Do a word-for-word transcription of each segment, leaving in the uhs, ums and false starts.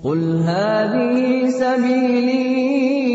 قُلْ هَٰذِهِ سَبِيلِي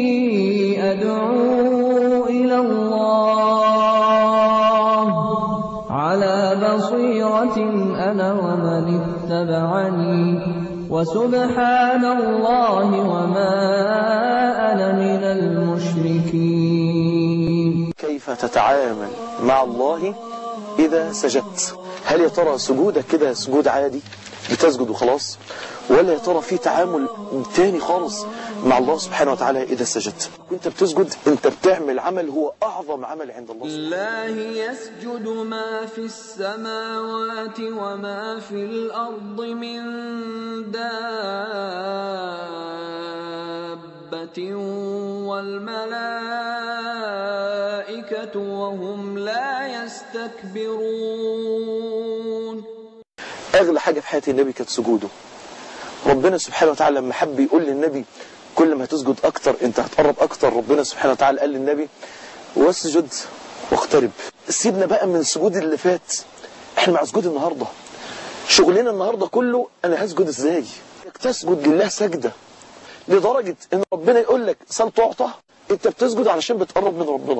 أَدْعُو إِلَى اللَّهِ ۚ عَلَىٰ بَصِيرَةٍ أَنَا وَمَنِ اتَّبَعَنِي ۖ وَسُبْحَانَ اللَّهِ وَمَا أَنَا مِنَ الْمُشْرِكِينَ. كيف تتعامل مع الله إذا سجدت؟ هل يا ترى سجودك كده سجود عادي بتسجد وخلاص، ولا يا ترى في تعامل تاني خالص مع الله سبحانه وتعالى إذا سجدت؟ وانت بتسجد انت بتعمل عمل هو أعظم عمل عند الله سبحانه وتعالى. لله يسجد ما في السماوات وما في الأرض من دابة والملائكة وهم لا يستكبرون. أغلى حاجة في حياة النبي كانت سجوده. ربنا سبحانه وتعالى لما حب يقول للنبي كل ما تسجد أكتر أنت هتقرب أكتر، ربنا سبحانه وتعالى قال للنبي واسجد واقترب. سيبنا بقى من السجود اللي فات، احنا مع سجود النهاردة. شغلنا النهاردة كله أنا هسجد إزاي. تسجد لله سجدة لدرجة إن ربنا يقول لك سل تعطى. أنت بتسجد علشان بتقرب من ربنا.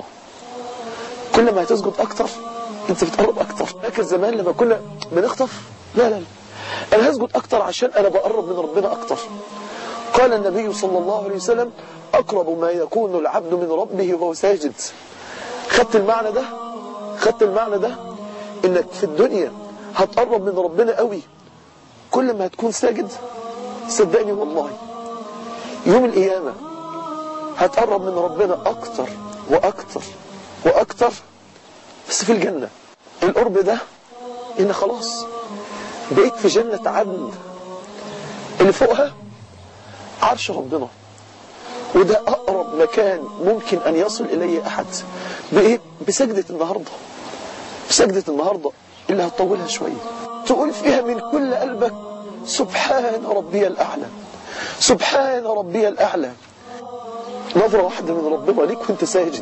كل ما هتسجد أكتر أنت بتقرب أكتر. فاكر زمان لما كنا بنخطف؟ لا لا لا، أنا هسجد أكتر عشان أنا بقرب من ربنا أكتر. قال النبي صلى الله عليه وسلم أقرب ما يكون العبد من ربه وهو ساجد. خدت المعنى ده؟ خدت المعنى ده إنك في الدنيا هتقرب من ربنا قوي كل ما هتكون ساجد. صدقني والله يوم القيامة هتقرب من ربنا أكتر وأكتر وأكتر، بس في الجنة. القرب ده إن خلاص بقيت في جنة عدن اللي فوقها عرش ربنا، وده أقرب مكان ممكن أن يصل إليه أحد. بإيه؟ بسجدة النهاردة. بسجدة النهاردة اللي هتطولها شوية تقول فيها من كل قلبك سبحان ربي الأعلى، سبحان ربي الأعلى. نظرة واحدة من ربنا ليك وانت ساجد،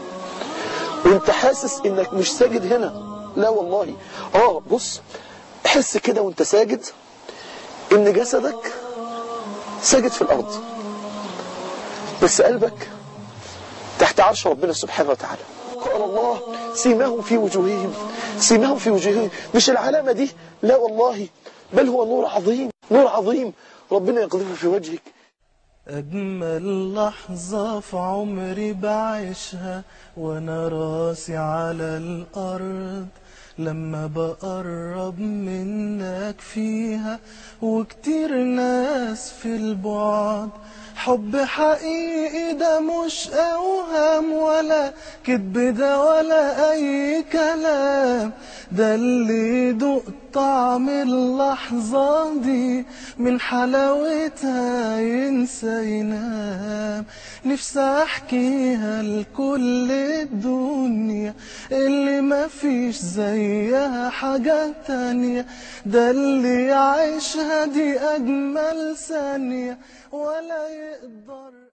وانت حاسس انك مش ساجد هنا. لا والله. اه بص، حس كده وانت ساجد ان جسدك ساجد في الارض، بس قلبك تحت عرش ربنا سبحانه وتعالى. قال الله سيماهم في وجوههم، سيماهم في وجوههم. مش العلامة دي، لا والله، بل هو نور عظيم، نور عظيم ربنا يقذفه في وجهك. أجمل لحظة في عمري بعيشها وأنا راسي على الأرض، لما بقرب منك فيها وكتير ناس في البعد. حب حقيقي ده مش أوهام ولا كدب ده ولا أي كلام، ده اللي دوق طعم اللحظة دي من حلاوتها ينسى ينام. نفسي أحكيها لكل الدنيا اللي ما فيش زيها حاجة تانية، ده اللي يعيشها دي أجمل ثانية ولا يقدر